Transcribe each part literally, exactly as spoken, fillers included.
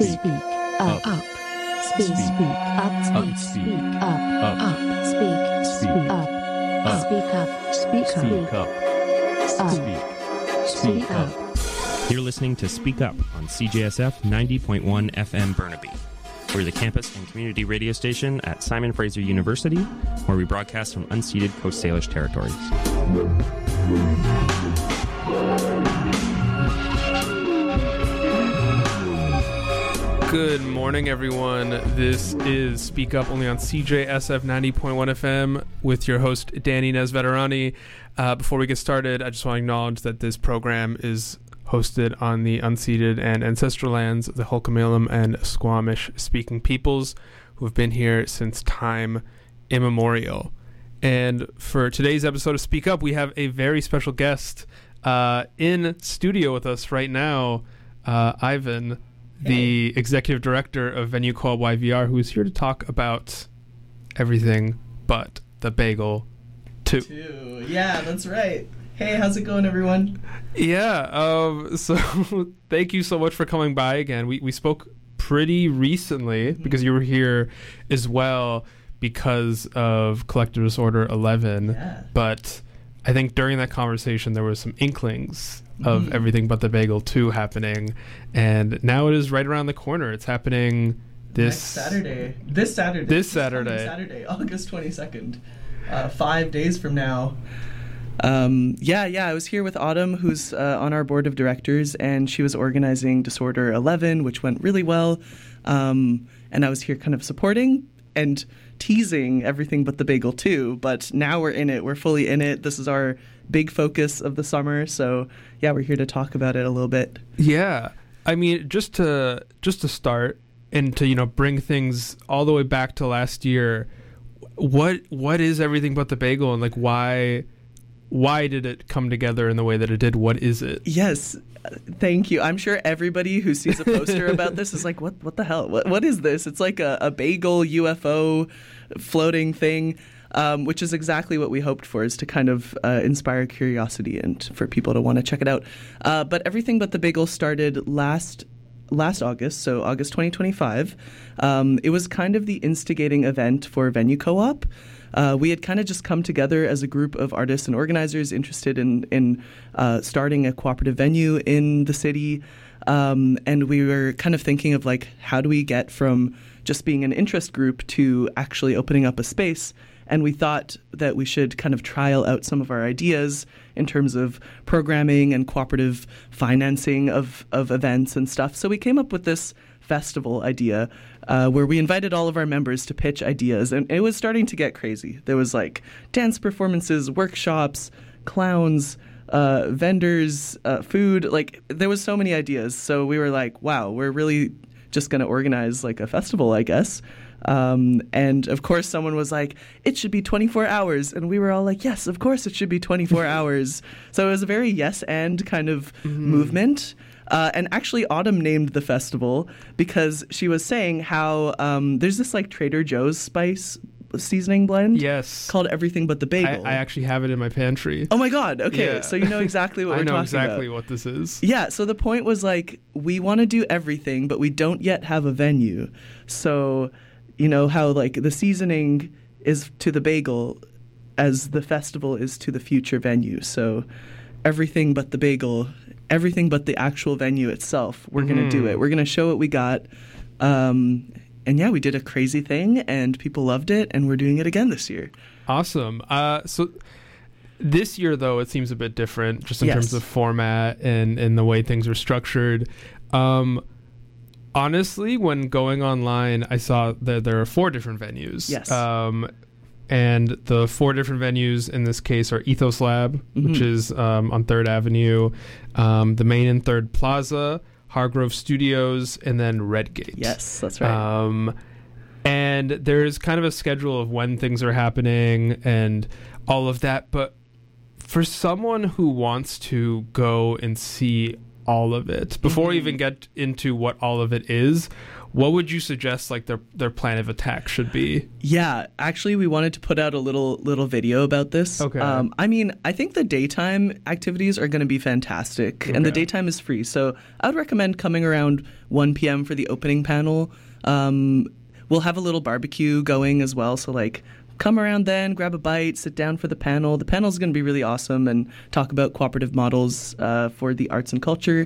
speak, up, up, speak, speak, up, speak, speak, up, up, speak, speak, up, speak up, speak up, speak, speak up. You're listening to Speak Up on C J S F ninety point one F M Burnaby. We're the campus and community radio station at Simon Fraser University, where we broadcast from unceded Coast Salish territories. Good morning, everyone. This is Speak Up, only on C J S F ninety point one F M with your host, Danny Nesveterani. Uh, before we get started, I just want to acknowledge that this program is hosted on the unceded and ancestral lands of the Hul'qumi'num and Squamish-speaking peoples who have been here since time immemorial. And for today's episode of Speak Up, we have a very special guest uh, in studio with us right now, uh, Ivan, the executive director of Venue Co-op Y V R, who is here to talk about everything but the Bagel two. Two. Yeah, that's right. Hey, how's it going, everyone? Yeah, um, so thank you so much for coming by again. We we spoke pretty recently mm-hmm. because you were here as well because of Collective Disorder eleven. Yeah. But I think during that conversation there was some inklings of mm. everything but the Bagel two happening, and now it is right around the corner. It's happening this Next Saturday. This Saturday. This Saturday. Saturday, August twenty-second. Uh, five days from now. Um, yeah, yeah, I was here with Autumn, who's uh, on our board of directors, and she was organizing Disorder eleven, which went really well. Um, and I was here kind of supporting and teasing everything but the Bagel two, but now we're in it. We're fully in it. This is our big focus of the summer, so yeah, we're here to talk about it a little bit. Yeah, I mean, just to just to start and to, you know, bring things all the way back to last year, what what is everything but the Bagel, and like why why did it come together in the way that it did? What is it? Yes, thank you. I'm sure everybody who sees a poster about this is like, what what the hell? What what is this? It's like a, a bagel U F O floating thing. Um, which is exactly what we hoped for, is to kind of uh, inspire curiosity and for people to want to check it out. Uh, but Everything But the Bagel started last last August, so August twenty twenty-five. Um, it was kind of the instigating event for Venue Co-op. Uh, we had kind of just come together as a group of artists and organizers interested in, in uh, starting a cooperative venue in the city. Um, and we were kind of thinking of, like, how do we get from just being an interest group to actually opening up a space? And we thought that we should kind of trial out some of our ideas in terms of programming and cooperative financing of, of events and stuff. So we came up with this festival idea uh, where we invited all of our members to pitch ideas. And it was starting to get crazy. There was like dance performances, workshops, clowns, uh, vendors, uh, food. Like there was so many ideas. So we were like, wow, we're really just going to organize like a festival, I guess. Um, and of course someone was like, it should be twenty-four hours. And we were all like, yes, of course it should be twenty-four hours. So it was a very yes and kind of mm-hmm. movement. Uh, and actually Autumn named the festival because she was saying how um, there's this like Trader Joe's spice seasoning blend. Yes. Called Everything But the Bagel. I, I actually have it in my pantry. Oh my God. Okay. Yeah. So you know exactly what we're talking about. I know exactly what this is. Yeah. So the point was like, we want to do everything, but we don't yet have a venue. So, you know, how like the seasoning is to the bagel as the festival is to the future venue. So everything but the bagel, everything but the actual venue itself, we're mm-hmm. going to do it. We're going to show what we got. Um, and yeah, we did a crazy thing and people loved it, and we're doing it again this year. Awesome. Uh, so this year, though, it seems a bit different just in yes. terms of format and, and the way things are structured. Um, honestly, when going online, I saw that there are four different venues. Yes. Um, and the four different venues in this case are Ethos Lab, mm-hmm. which is um, on third Avenue, um, the Main and third Plaza, Hargrove Studios, and then Redgate. Yes, that's right. Um, and there's kind of a schedule of when things are happening and all of that. But for someone who wants to go and see all of it, before mm-hmm. we even get into what all of it is, what would you suggest like their their plan of attack should be? Yeah, actually, we wanted to put out a little little video about this. Okay. Um, I mean, I think the daytime activities are going to be fantastic, Okay. and the daytime is free. So I would recommend coming around one p.m. for the opening panel. Um, we'll have a little barbecue going as well. So like, come around then, grab a bite, sit down for the panel. The panel is going to be really awesome and talk about cooperative models uh, for the arts and culture.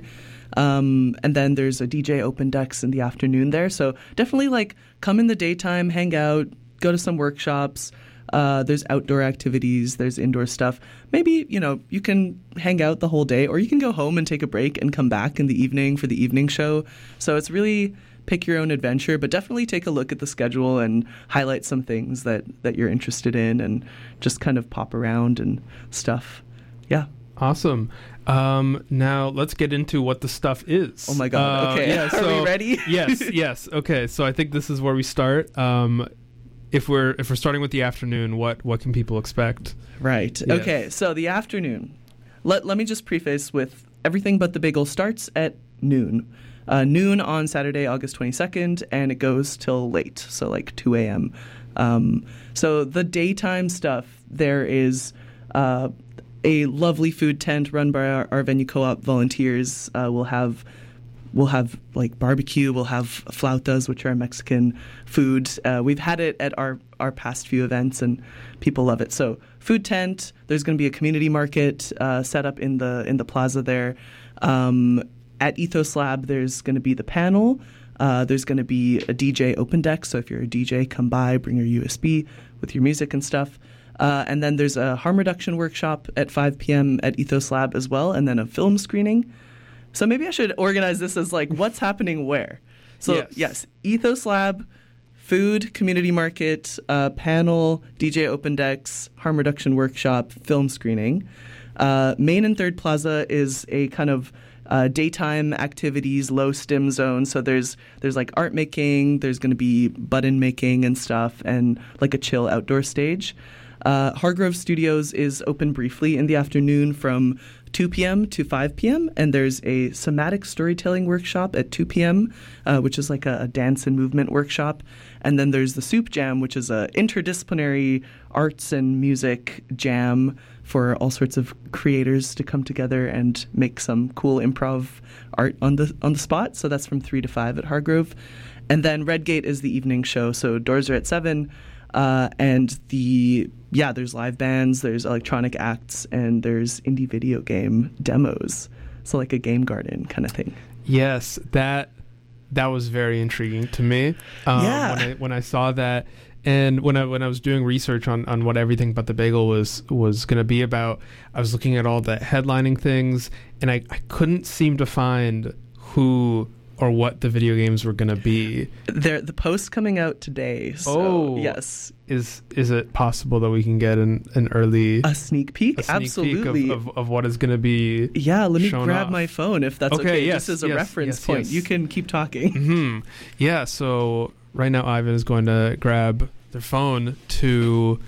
Um, and then there's a D J open decks in the afternoon there. So definitely like come in the daytime, hang out, go to some workshops. Uh, there's outdoor activities, there's indoor stuff. Maybe, you know, you can hang out the whole day, or you can go home and take a break and come back in the evening for the evening show. So it's really pick your own adventure, but definitely take a look at the schedule and highlight some things that, that you're interested in and just kind of pop around and stuff. Yeah. Awesome. Um, now let's get into what the stuff is. Oh my God. Uh, Okay. Yeah, Are so, we ready? yes. Yes. Okay. So I think this is where we start. Um, if we're if we're starting with the afternoon, what what can people expect? Right. Yes. Okay. So the afternoon. Let let me just preface with everything but the bagel starts at noon. Uh, noon on Saturday, August twenty-second, and it goes till late, so like two a.m. Um, so the daytime stuff, there is uh, a lovely food tent run by our, our venue co-op volunteers. Uh, we'll have we'll have like barbecue. We'll have flautas, which are Mexican food. Uh, we've had it at our, our past few events, and people love it. So food tent. There's going to be a community market uh, set up in the in the plaza there. Um, at Ethos Lab, there's going to be the panel. Uh, there's going to be a D J open deck. So if you're a D J, come by, bring your U S B with your music and stuff. Uh, and then there's a harm reduction workshop at five p.m. at Ethos Lab as well, and then a film screening. So maybe I should organize this as like what's happening where. So Yes. yes, Ethos Lab, food, community market, uh, panel, D J open decks, harm reduction workshop, film screening. Uh, Main and Third Plaza is a kind of uh, daytime activities, low stim zone. So there's there's like art making, there's going to be button making and stuff, and like a chill outdoor stage. Uh, Hargrove Studios is open briefly in the afternoon from two p.m. to five p.m. and there's a somatic storytelling workshop at two p.m., uh, which is like a, a dance and movement workshop. And then there's the Soup Jam, which is a interdisciplinary arts and music jam for all sorts of creators to come together and make some cool improv art on the on the spot. So that's from three to five at Hargrove. And then Redgate is the evening show, so doors are at seven. Uh, and the yeah, there's live bands, there's electronic acts, and there's indie video game demos. So like a game garden kind of thing. Yes, that that was very intriguing to me. Um, Yeah. When I, when I saw that, and when I when I was doing research on, on what Everything But the Bagel was was going to be about, I was looking at all the headlining things, and I, I couldn't seem to find who or what the video games were going to be. There, the post's coming out today. So, Oh. yes. Is is it possible that we can get an, an early A sneak peek? a sneak Absolutely. peek of, of, of what is going to be? Yeah, let me shown grab off? my phone if that's okay. Okay, yes, Just as a yes, reference yes, point. yes. You can keep talking. Hmm. Yeah. So right now, Ivan is going to grab their phone to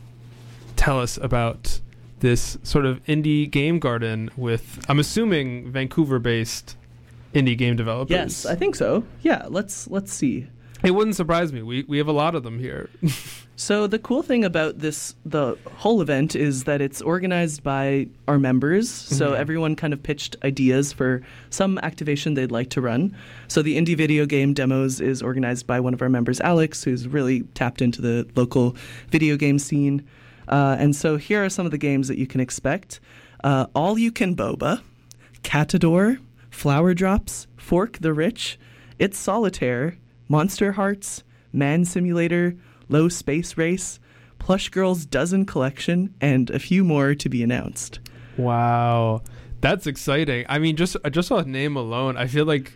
tell us about this sort of indie game garden with, I'm assuming, Vancouver-based indie game developers. Yes, I think so. Yeah, let's let's see. It wouldn't surprise me. We we have a lot of them here. So the cool thing about this, the whole event, is that it's organized by our members. So Mhm. everyone kind of pitched ideas for some activation they'd like to run. So the indie video game demos is organized by one of our members, Alex, who's really tapped into the local video game scene. Uh, and so here are some of the games that you can expect. Uh, All You Can Boba, Catador, Flower Drops, Fork the Rich, It's Solitaire, Monster Hearts, Man Simulator, Low Space Race, Plush Girls Dozen Collection, and a few more to be announced. Wow, that's exciting. I mean, just just off name alone, I feel like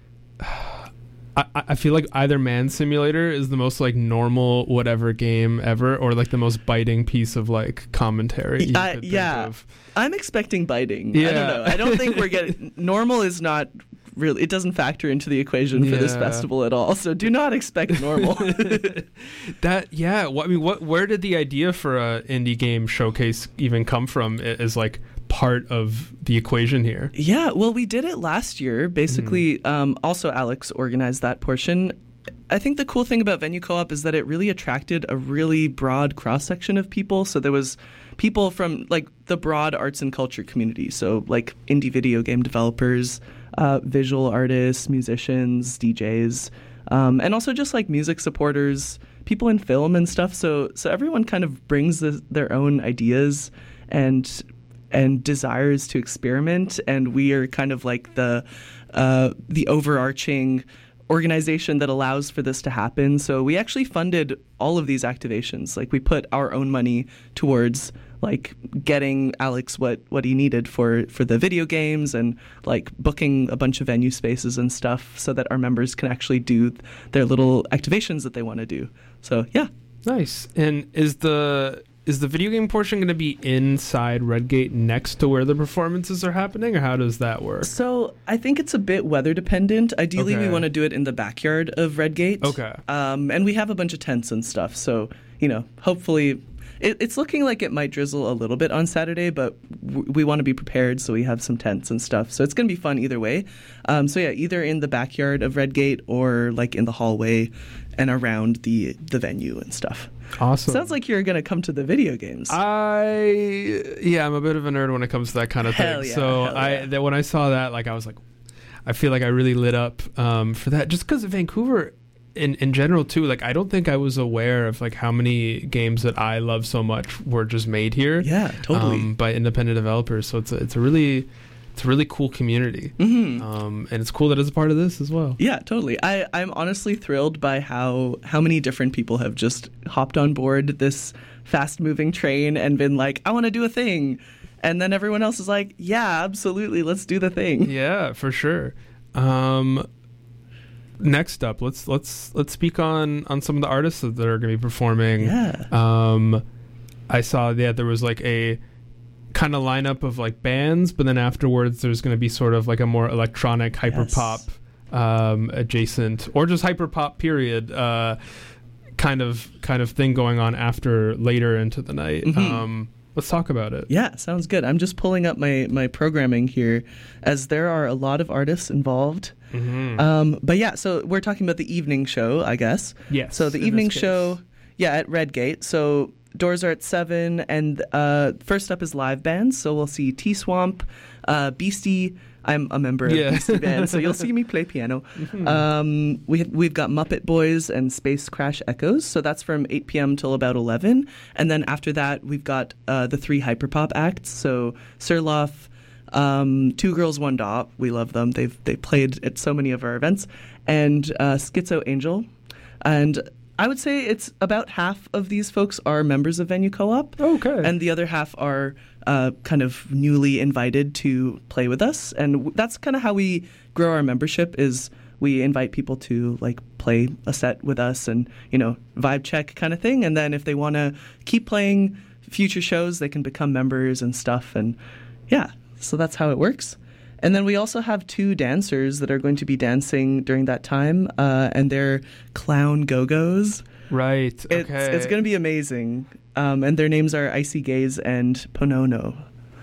I, I feel like either Man Simulator is the most like normal whatever game ever, or like the most biting piece of like commentary. You I- could think yeah. of. I'm expecting biting. I Yeah. don't know. I don't think we're getting... Normal is not... Really, it doesn't factor into the equation for this Yeah. festival at all. So do not expect normal. That yeah. What I mean, what where did the idea for a indie game showcase even come from? I- Is like part of the equation here. Yeah, well, we did it last year. Basically, mm-hmm. um, also Alex organized that portion. I think the cool thing about Venue Co-op is that it really attracted a really broad cross-section of people. So there was people from like the broad arts and culture community. So like indie video game developers, uh, visual artists, musicians, D Js, um, and also just like music supporters, people in film and stuff. So so everyone kind of brings the, their own ideas and and desires to experiment. And we are kind of like the uh, the overarching organization that allows for this to happen. So we actually funded all of these activations. Like we put our own money towards like getting Alex what, what he needed for, for the video games and like booking a bunch of venue spaces and stuff so that our members can actually do their little activations that they want to do. So yeah. Nice. And is the is the video game portion going to be inside Redgate next to where the performances are happening, or how does that work? So I think it's a bit weather dependent. Ideally, Okay. we want to do it in the backyard of Redgate. Okay. Um, and we have a bunch of tents and stuff. So, you know, hopefully it, it's looking like it might drizzle a little bit on Saturday, but w- we want to be prepared. So we have some tents and stuff. So it's going to be fun either way. Um, so yeah, either in the backyard of Redgate or like in the hallway and around the, the venue and stuff. Awesome. Sounds like you're going to come to the video games. I yeah, I'm a bit of a nerd when it comes to that kind of Hell thing. yeah, so hell I yeah. that when I saw that, like I was like, I feel like I really lit up um, for that, just because Vancouver in in general too. Like I don't think I was aware of like how many games that I love so much were just made here. Yeah, totally. Um, by independent developers. So it's a, it's a really it's a really cool community. Mm-hmm. Um, and it's cool that it's a part of this as well. Yeah, totally. I, I'm honestly thrilled by how how many different people have just hopped on board this fast-moving train and been like, I want to do a thing. And then everyone else is like, yeah, absolutely, let's do the thing. Yeah, for sure. Um, next up, let's let's let's speak on on some of the artists that are going to be performing. Yeah. Um, I saw yeah there was like a kind of lineup of like bands, but then afterwards there's going to be sort of like a more electronic hyper pop um, adjacent, or just hyper pop period uh, kind of kind of thing going on after later into the night. Mhm. Um, let's talk about it. Yeah, sounds good. I'm just pulling up my, my programming here, as there are a lot of artists involved. Mm-hmm. Um, but yeah, so we're talking about the evening show, I guess. Yes. So the in evening this case. show, yeah, at Redgate. So doors are at seven, and uh, first up is live bands. So we'll see T-Swamp, uh, Beastie. I'm a member of Yeah. Beastie Band, so you'll see me play piano. Mhm. Um, we, we've got Muppet Boys and Space Crash Echoes. So that's from eight p.m. till about eleven. And then after that, we've got uh, the three hyperpop acts. So Surloff, um, Two Girls, One Dot. We love them. They've they played at so many of our events. And uh, Schizo Angel. And I would say it's about half of these folks are members of Venue Co-op. Okay. And the other half are uh, kind of newly invited to play with us. And w- that's kind of how we grow our membership, is we invite people to like play a set with us and, you know, vibe check kind of thing. And then if they want to keep playing future shows, they can become members and stuff. And yeah, so that's how it works. And then we also have two dancers that are going to be dancing during that time, uh, and they're Clown Go-Go's. Right. Okay. It's, it's going to be amazing. Um, and their names are Icy Gaze and Ponono.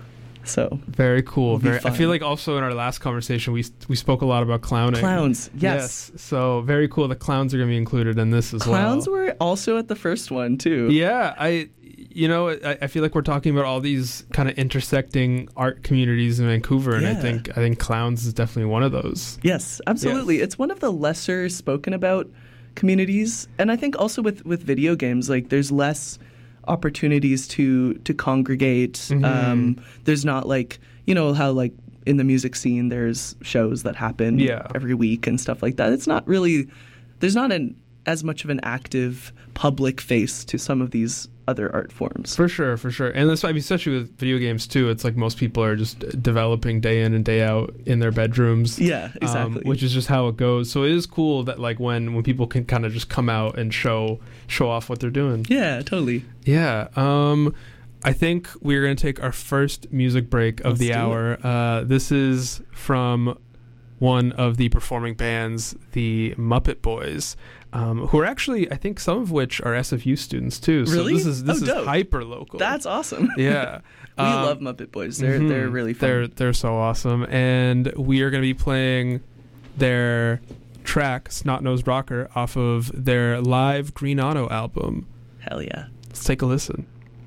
So Very cool. It'll be Very. I fun. feel like also in our last conversation we we spoke a lot about clowning. clowns, yes. So very cool. The clowns are going to be included in this as Clowns well. were also at the first one too. Yeah. I. You know, I, I feel like we're talking about all these kind of intersecting art communities in Vancouver, and I Yeah. think I think clowns is definitely one of those. Yes, absolutely. Yes. It's one of the lesser spoken about communities, and I think also with, with video games, like there's less opportunities to to congregate. Mhm. Um, there's not like, you know, how like in the music scene there's shows that happen Yeah. every week and stuff like that. It's not really, there's not an as much of an active public face to some of these other art forms. For sure, for sure. And that's, I mean, especially with video games too, it's like most people are just developing day in and day out in their bedrooms. Yeah, um, exactly. which is just how it goes. So it is cool that like when, when people can kind of just come out and show show off what they're doing. yeah, totally. Yeah. Um, I think we're going to take our first music break of Let's the do hour. Uh, this is from one of the performing bands, the Muppet Boys. Um, who are actually, I think, some of which are S F U students too. So Really? this is this Oh, is dope. hyper local. That's awesome. Yeah. We Um, love Muppet Boys. They're mhm. they're really fun. They're they're so awesome, and we are going to be playing their track "Snot Nosed Rocker" off of their live Green Auto album. Hell yeah. Let's take a listen.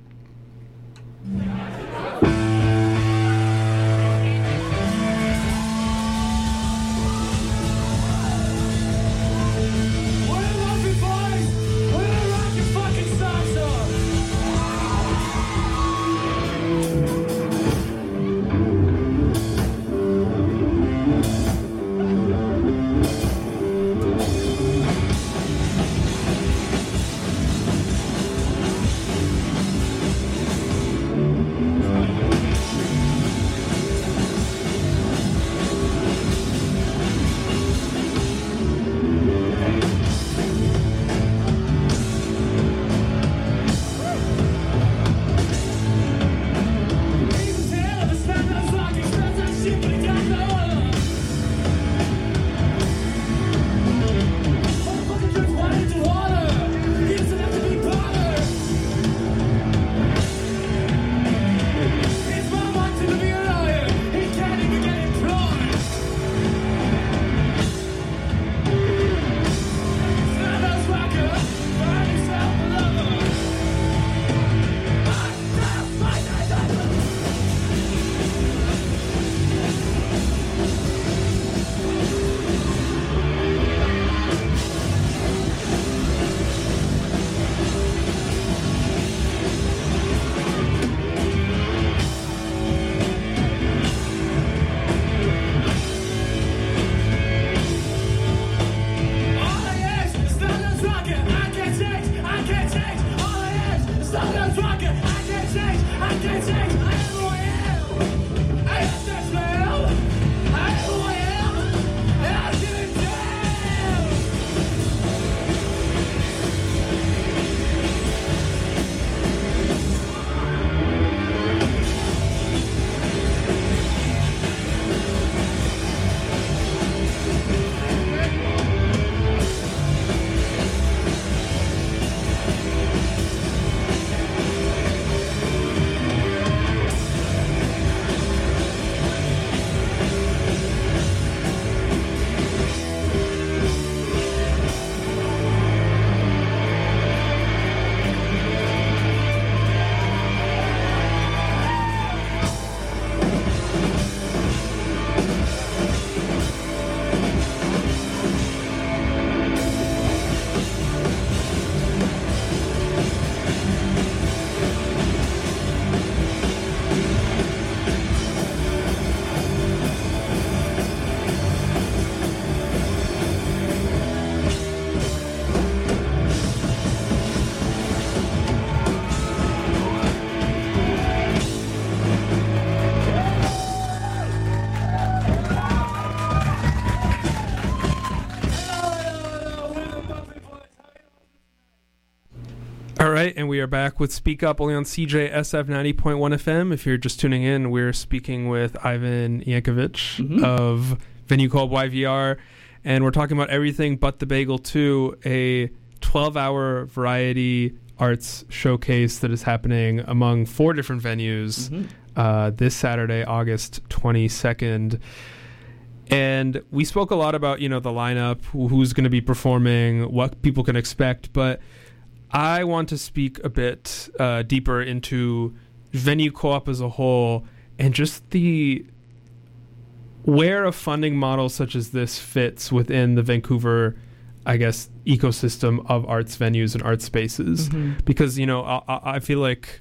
All right, and we are back with Speak Up, only on C J S F ninety point one F M. If you're just tuning in, we're speaking with Ivan Yankovic Mhm. of venue called Y V R, and we're talking about everything but the Bagel two, a twelve-hour variety arts showcase that is happening among four different venues Mhm. uh, this Saturday, August twenty-second. And we spoke a lot about, you know, the lineup, who- who's going to be performing, what people can expect, but I want to speak a bit uh, deeper into venue co-op as a whole and just the where a funding model such as this fits within the Vancouver, I guess, ecosystem of arts venues and art spaces. Mhm. Because, you know, I, I feel like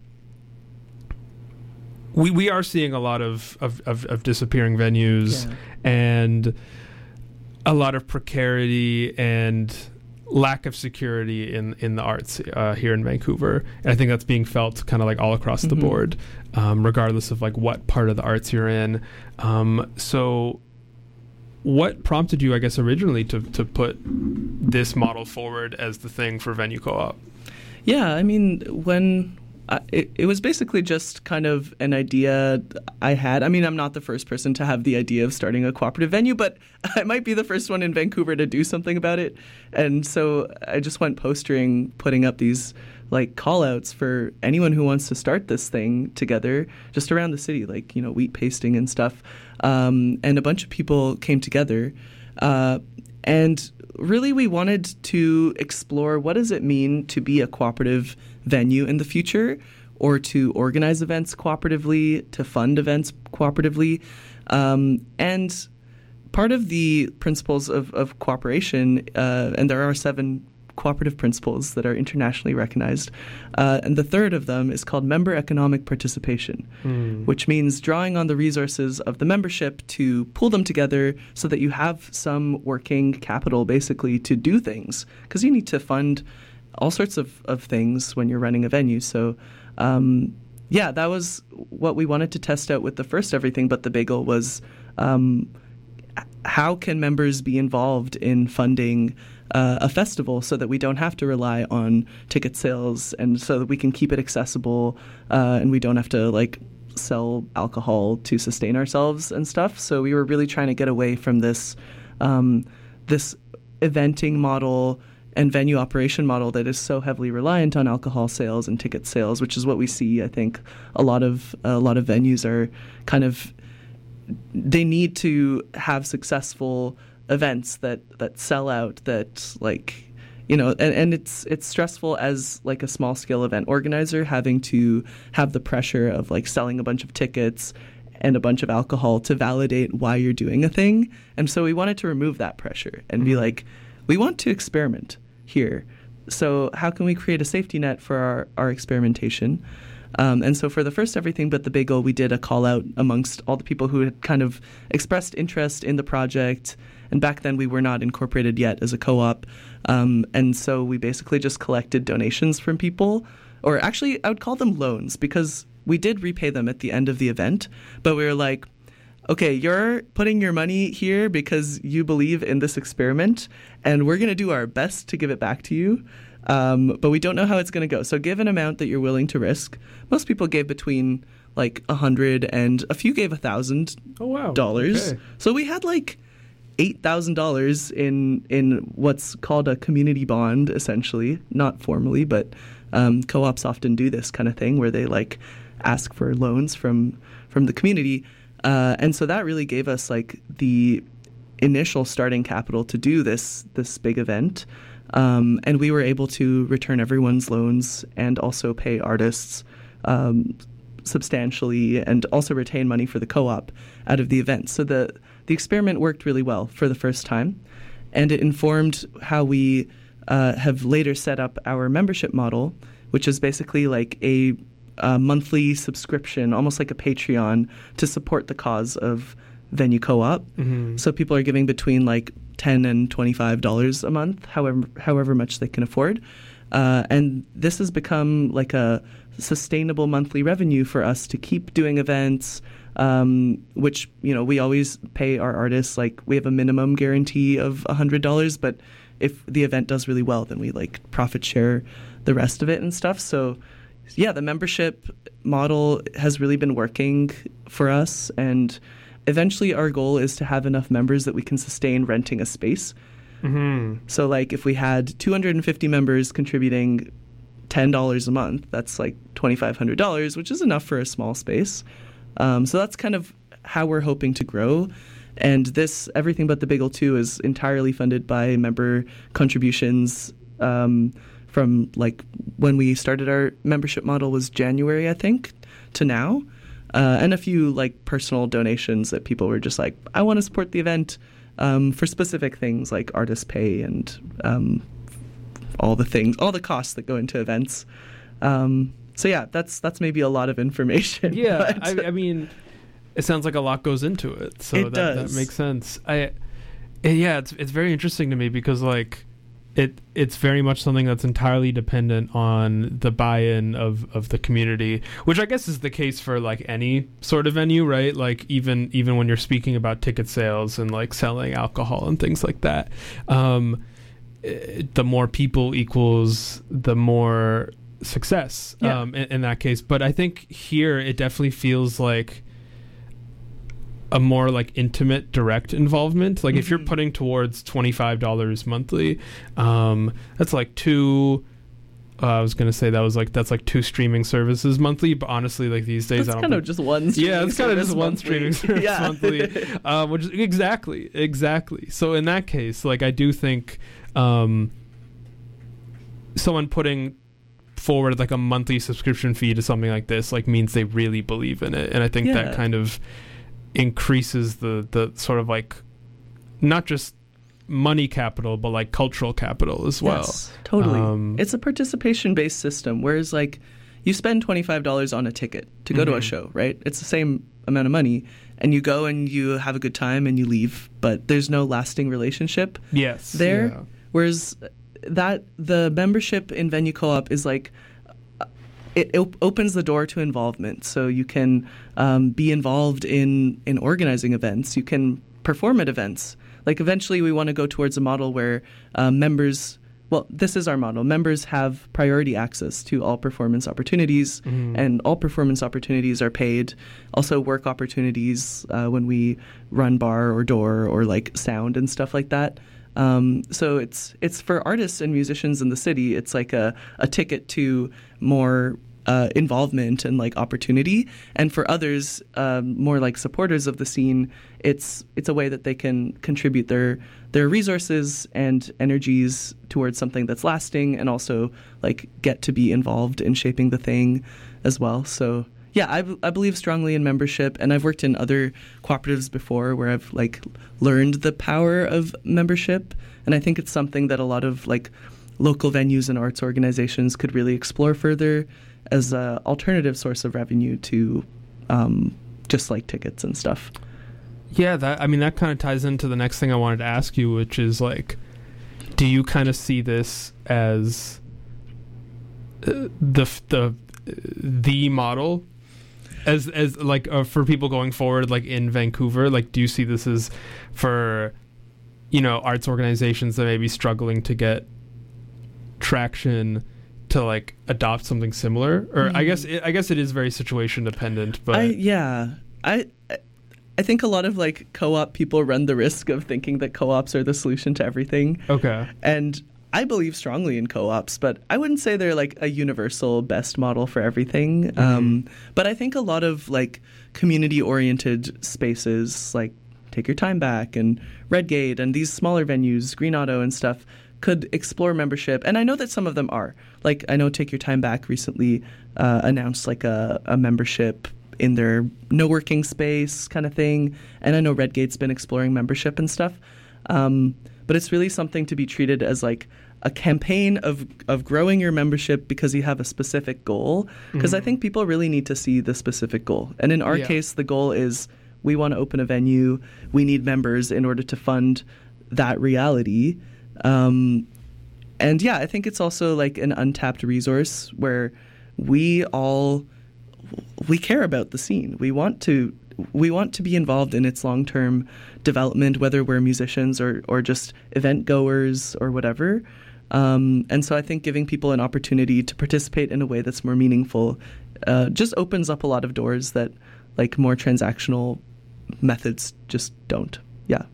we we are seeing a lot of, of, of, of disappearing venues Yeah. and a lot of precarity and lack of security in, in the arts uh, here in Vancouver. And I think that's being felt kind of like all across the Mhm. board, um, regardless of like what part of the arts you're in. Um, so what prompted you, I guess, originally to, to put this model forward as the thing for venue co-op? Yeah, I mean, when Uh, it, it was basically just kind of an idea I had. I mean, I'm not the first person to have the idea of starting a cooperative venue, but I might be the first one in Vancouver to do something about it. And so I just went postering, putting up these like call outs for anyone who wants to start this thing together just around the city, like, you know, wheat pasting and stuff. Um, and a bunch of people came together. Uh, and really, we wanted to explore what does it mean to be a cooperative venue in the future, or to organize events cooperatively, to fund events cooperatively. Um, and part of the principles of, of cooperation, uh, and there are seven cooperative principles that are internationally recognized, uh, and the third of them is called member economic participation, mm. which means drawing on the resources of the membership to pull them together so that you have some working capital, basically, to do things, because you need to fund all sorts of, of things when you're running a venue. So um, yeah, that was what we wanted to test out with the first Everything But the Bagel was um, how can members be involved in funding uh, a festival so that we don't have to rely on ticket sales, and so that we can keep it accessible uh, and we don't have to like sell alcohol to sustain ourselves and stuff. So we were really trying to get away from this um, this eventing model and venue operation model that is so heavily reliant on alcohol sales and ticket sales, which is what we see. I think a lot of a lot of venues are kind of, they need to have successful events that that sell out, that like, you know, and, and it's it's stressful as like a small scale event organizer, having to have the pressure of like selling a bunch of tickets and a bunch of alcohol to validate why you're doing a thing. And so we wanted to remove that pressure and be like, we want to experiment here. So how can we create a safety net for our, our experimentation? Um, and so for the first Everything But the Bagel, we did a call out amongst all the people who had kind of expressed interest in the project. And back then we were not incorporated yet as a co-op. Um, and so we basically just collected donations from people, or actually I would call them loans, because we did repay them at the end of the event. But we were like, okay, you're putting your money here because you believe in this experiment, and we're going to do our best to give it back to you. Um, but we don't know how it's going to go. So give an amount that you're willing to risk. Most people gave between like a hundred and a few gave a thousand oh, wow. dollars. Okay. So we had like eight thousand dollars in in what's called a community bond, essentially, not formally, but um, co-ops often do this kind of thing where they like ask for loans from from the community. Uh, and so that really gave us like the initial starting capital to do this this big event. Um, and we were able to return everyone's loans and also pay artists um, substantially, and also retain money for the co-op out of the event. So the, the experiment worked really well for the first time, and it informed how we uh, have later set up our membership model, which is basically like a, a monthly subscription, almost like a Patreon, to support the cause of Venue Co-op. Mm-hmm. So people are giving between like ten and twenty-five dollars a month, however however much they can afford. Uh, and this has become like a sustainable monthly revenue for us to keep doing events, um, which, you know, we always pay our artists, like we have a minimum guarantee of one hundred dollars, but if the event does really well, then we like profit share the rest of it and stuff. So yeah, the membership model has really been working for us, and eventually our goal is to have enough members that we can sustain renting a space. Mm-hmm. So like if we had two hundred fifty members contributing ten dollars a month, that's like twenty-five hundred dollars, which is enough for a small space. Um, so that's kind of how we're hoping to grow. And this Everything But the Bagel two is entirely funded by member contributions um, from like when we started our membership model was January, I think, to now. Uh, and a few like personal donations that people were just like, I want to support the event um, for specific things like artist pay and um, all the things, all the costs that go into events. Um, so yeah, that's that's maybe a lot of information. Yeah, I, I mean, it sounds like a lot goes into it, so it that, does. that makes sense. I yeah, it's it's very interesting to me because like it it's very much something that's entirely dependent on the buy-in of, of the community, which I guess is the case for like any sort of venue, right? Like even even when you're speaking about ticket sales and like selling alcohol and things like that, um, it, the more people equals the more success Yeah. um, in, in that case. But I think here it definitely feels like a more like intimate, direct involvement. Like mm-hmm. if you're putting towards twenty-five dollars monthly, um, that's like two. Uh, I was gonna say that was like that's like two streaming services monthly, but honestly, like these days, that's I don't. kind think, of just one. Yeah, it's kind of just one monthly. streaming service yeah. monthly. Um, which is exactly, exactly. So in that case, like I do think, um, someone putting forward like a monthly subscription fee to something like this like means they really believe in it, and I think Yeah. that kind of increases the the sort of like not just money capital but like cultural capital as well. Yes, totally. Um, it's a participation based system, whereas like you spend twenty-five dollars on a ticket to go mm-hmm. to a show, right? It's the same amount of money, and you go and you have a good time and you leave, but there's no lasting relationship yes there. yeah. Whereas that the membership in Venue Co-op is like it op- opens the door to involvement, so you can um, be involved in in organizing events. You can perform at events. Like eventually, we want to go towards a model where uh, members. Well, this is our model. Members have priority access to all performance opportunities, mm. and all performance opportunities are paid. Also, work opportunities uh, when we run bar or door or like sound and stuff like that. Um, so it's it's for artists and musicians in the city. It's like a, a ticket to more uh, involvement and like opportunity. And for others, um, more like supporters of the scene, it's it's a way that they can contribute their their resources and energies towards something that's lasting, and also like get to be involved in shaping the thing as well. So yeah, I, I believe strongly in membership, and I've worked in other cooperatives before where I've like learned the power of membership, and I think it's something that a lot of like local venues and arts organizations could really explore further as an alternative source of revenue to um, just like tickets and stuff. Yeah, that I mean that kind of ties into the next thing I wanted to ask you, which is like, do you kind of see this as uh, the the the model? As as like uh, for people going forward, like in Vancouver, like do you see this as for, you know, arts organizations that may be struggling to get traction to like adopt something similar? Or mm. I guess it, I guess it is very situation dependent. But I, yeah, I I think a lot of like co-op people run the risk of thinking that co-ops are the solution to everything. Okay, and I believe strongly in co-ops, but I wouldn't say they're like a universal best model for everything. Mm-hmm. Um, but I think a lot of like community-oriented spaces, like Take Your Time Back and Redgate and these smaller venues, Green Auto and stuff, could explore membership. And I know that some of them are. Like I know Take Your Time Back recently uh, announced like a, a membership in their no working space kind of thing. And I know Redgate's been exploring membership and stuff. Um, but it's really something to be treated as like a campaign of of growing your membership because you have a specific goal. Because mm-hmm. I think people really need to see the specific goal. And in our yeah. case, the goal is we want to open a venue. We need members in order to fund that reality. Um, and yeah, I think it's also like an untapped resource where we all we care about the scene. We want to we want to be involved in its long-term development, whether we're musicians or or just event goers or whatever. Um, and so I think giving people an opportunity to participate in a way that's more meaningful uh, just opens up a lot of doors that like more transactional methods just don't. Yeah.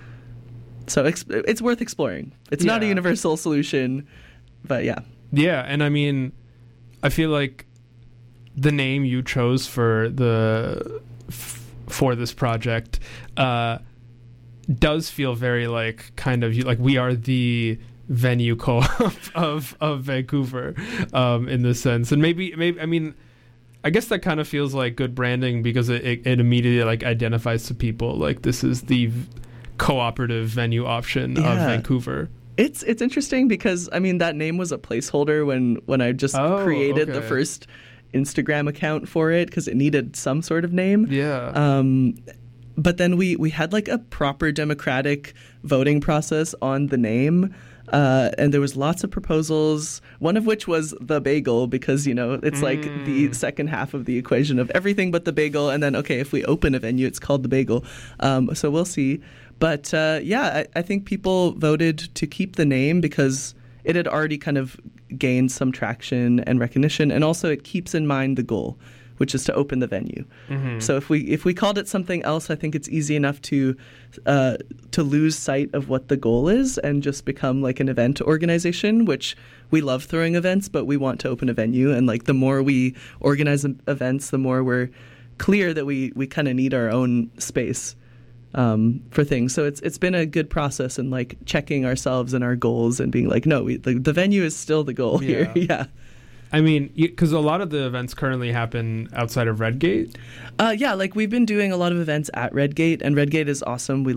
So ex- it's worth exploring. It's yeah. not a universal solution, but yeah. Yeah, and I mean, I feel like the name you chose for the f- for this project uh, does feel very like kind of like we are the venue co-op of of Vancouver um, in this sense, and maybe maybe I mean. I guess that kind of feels like good branding because it, it, it immediately like identifies to people like this is the v- cooperative venue option yeah. of Vancouver. It's it's interesting because I mean that name was a placeholder when when I just oh, created okay. the first Instagram account for it because it needed some sort of name. Yeah. Um, but then we we had like a proper democratic voting process on the name. Uh, and there was lots of proposals, one of which was the bagel because, you know, it's mm. like the second half of the equation of everything but the bagel. And then, okay, if we open a venue, it's called the bagel. Um, so we'll see. But uh, yeah, I, I think people voted to keep the name because it had already kind of gained some traction and recognition, and also it keeps in mind the goal, which is to open the venue. Mm-hmm. So if we if we called it something else, I think it's easy enough to uh, to lose sight of what the goal is and just become like an event organization, which we love throwing events, but we want to open a venue. And like the more we organize events, the more we're clear that we, we kind of need our own space um, for things. So it's it's been a good process in like checking ourselves and our goals and being like, no, we, the, the venue is still the goal Yeah. here. yeah. I mean, because a lot of the events currently happen outside of Redgate. Uh, yeah, like we've been doing a lot of events at Redgate, and Redgate is awesome. We